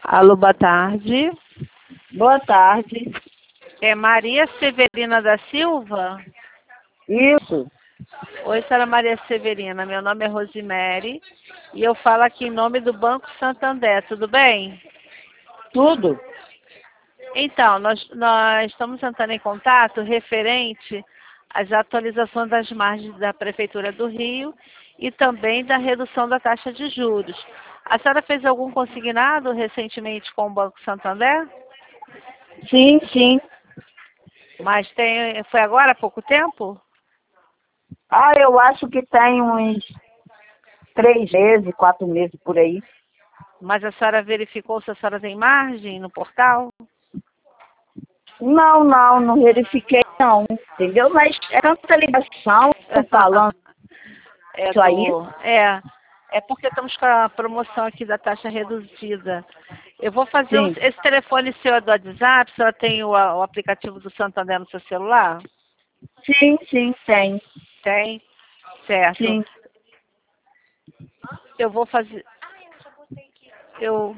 Alô, boa tarde. Boa tarde. É Maria Severina da Silva? Isso, Oi, senhora Maria Severina. Meu nome é Rosemary e eu falo aqui em nome do Banco Santander. Tudo bem? tudo. Então, nós estamos entrando em contato referente às atualizações das margens da Prefeitura do Rio e também da redução da taxa de juros. A senhora fez algum consignado recentemente com o Banco Santander? Sim, sim. Mas foi agora há pouco tempo? Eu acho que tem uns 3 meses, 4 meses por aí. Mas a senhora verificou se a senhora tem margem no portal? Não verifiquei não, entendeu? Mas é tanta ligação, tô falando É isso aí. é porque estamos com a promoção aqui da taxa reduzida. Eu vou fazer Sim, esse telefone seu é do WhatsApp, a senhora tem o aplicativo do Santander no seu celular? sim, tem. Tem? Certo. Sim. Eu vou fazer. Eu.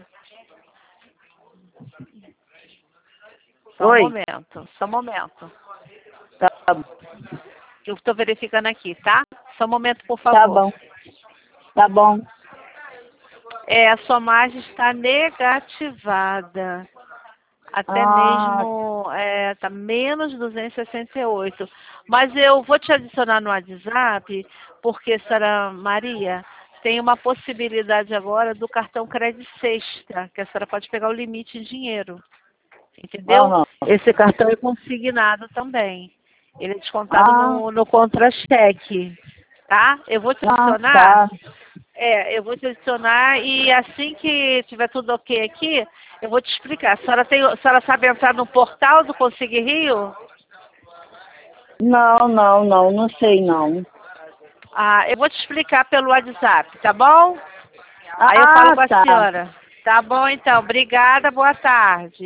Só um Oi, momento, só um momento. tá, Eu estou verificando aqui, tá? Só um momento, por tá favor. bom, tá bom. A sua margem está negativada. Até Ah, mesmo tá menos 268. Mas eu vou te adicionar no WhatsApp, porque, senhora Maria, tem uma possibilidade agora do cartão crédito sexta, que a senhora pode pegar o limite em dinheiro. Entendeu? aham. Esse cartão é consignado também. Ele é descontado Ah, no contra-cheque. Tá? Eu vou te adicionar. tá. Eu vou te adicionar e assim que tiver tudo ok aqui, eu vou te explicar. A senhora sabe entrar no portal do Consigue Rio? Não sei não. Ah, eu vou te explicar pelo WhatsApp, tá bom? Aí eu falo Ah, com a tá. senhora. Tá bom, então. Obrigada, boa tarde.